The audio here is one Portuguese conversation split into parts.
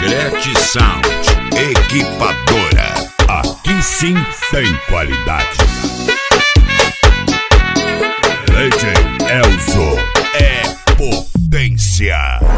Negrete Sound, equipadora. Aqui sim tem qualidade. DJ Elzo é potência.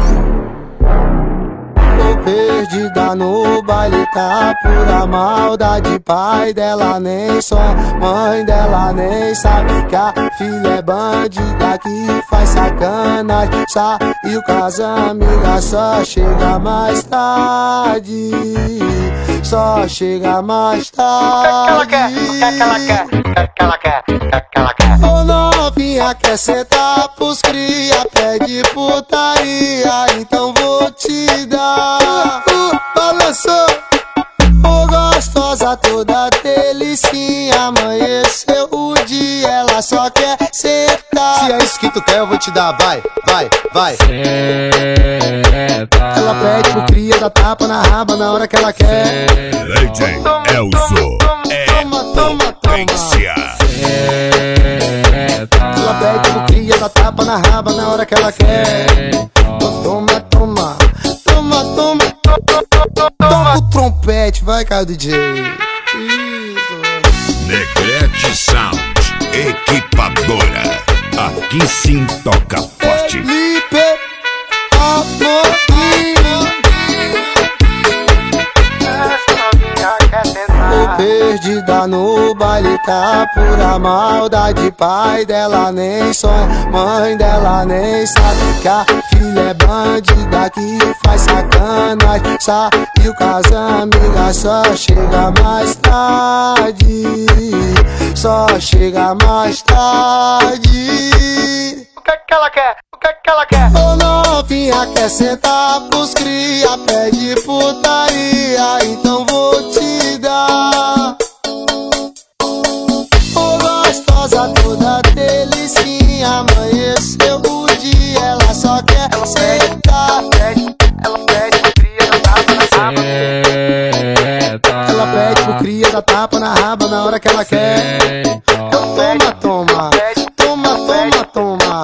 Tô perdida no baile, tá pura maldade. Pai dela nem sonha, mãe dela nem sabe que a filha é bandida que faz sacanagem. Saiu com as amigas, só chega mais tarde. Só chega mais tarde. O que ela quer? O que ela quer? Ô novinha, quer sentar pros cria, pede putaria, então vou te dar. Balançou, ô gostosa toda delicinha. Amanheceu o dia, ela só quer sentar. Se é isso que tu quer, eu vou te dar, vai, vai, vai. Ela pede pro cria, dá tapa na raba na hora que ela quer. DJ Elzo é potência. Ela pede pro cria, dá tapa na raba na hora que ela quer. Toma, toma, toma, toma. Toca o trompete, vai, cara, DJ. Negrete Sound, equipadora. Aqui sim toca forte. Felipe Amorim. Tô perdida no baile, tá pura maldade. Pai dela nem sonha, mãe dela nem sabe que a filha é bandida que faz sacanagem. Saiu com as amigas, só chega mais tarde. Só chega mais tarde. O que ela quer? O que ela quer? Ô novinha, quer sentar pros cria, pede putaria, então vou te dar. Ô gostosa toda delicinha, amanheceu o dia, ela só quer sentar. Ela pede pro cria, dá tapa na raba. Ela pede pro cria, dá tapa na raba na hora que ela quer. Toma, toma, toma, toma, toma.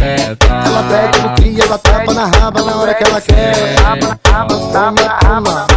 Ela pede pro cria, dá tapa na raba na hora que ela quer. Toma, toma.